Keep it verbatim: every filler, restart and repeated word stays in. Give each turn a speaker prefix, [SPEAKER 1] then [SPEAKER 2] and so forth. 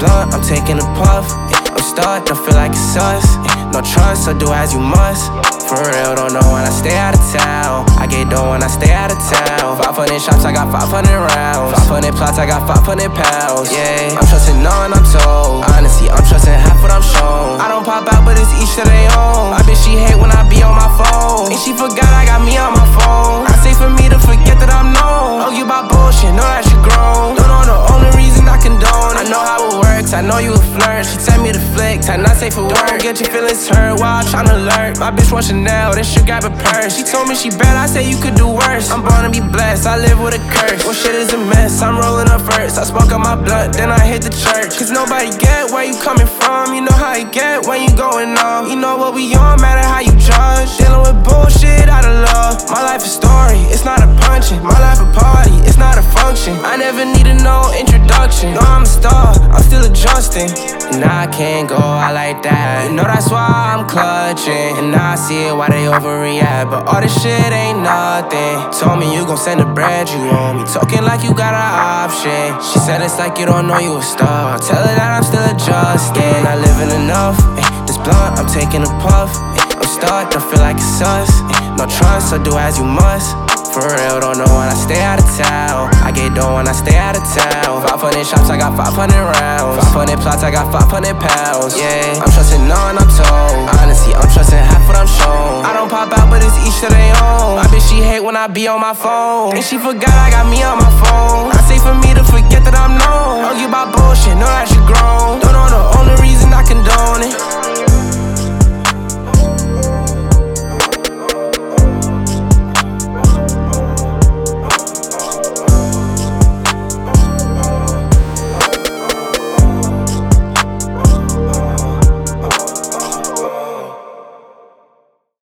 [SPEAKER 1] blunt, I'm taking a puff. I'm stuck, don't feel like it's us. No trust, so do as you must. For real, don't know when I stay out of town. I get dough when I stay out of town. five hundred shots, I got five hundred rounds. five hundred plots, I got five hundred pounds. Yeah, I'm trusting none, I'm told. Honestly, I'm trusting half what I'm shown. I don't pop out, but it's each to their own. I bet she hate when I be on my phone. And she forgot I got me on my phone. I say for me to forget that I'm known. Argue about bullshit, know that you grown. Don't know the only reason I condone. I know how it works, I know you a flirt. She tell me to flex, I not safe for work. Don't get your feelings hurt while I'm tryna alert. My bitch wants Chanel, then she grab a purse. She told me she bad, I say you could do worse. I'm born to be blessed, I live with a curse. Well, shit is a mess, I'm rolling up first. I smoke on my blunt, then I hit the church. Cause nobody get where you coming from. You know how you get when you going off. You know what we on, matter how you judge. Dealing with bullshit out of love. My life a story, it's not a punching. My life a party, it's not a function. I never needed no introduction. No, I'm a star, I'm still adjusting. And I can't go out like that. You know that's why I'm clutching. And I see it why they overreact, but all this shit ain't nothing. Told me you gon' send the bread, you owe me. Talking like you got an option. She said it's like you don't know you a star. Tell her that I'm still adjusting. Not living enough, eh, this blunt, I'm taking a puff, eh, I'm stuck, don't feel like it's us, eh, no trust, so do as you must. For real, don't know when I stay out of town. I get dough when I stay out of town. five hundred shots, I got five hundred rounds. five hundred plots, I got five hundred pounds. Yeah, I'm trusting none, I'm told. Honestly, I'm trusting half what I'm shown. I don't pop out, but it's each to their own. I bet she hate when I be on my phone. And she forgot I got me on my phone.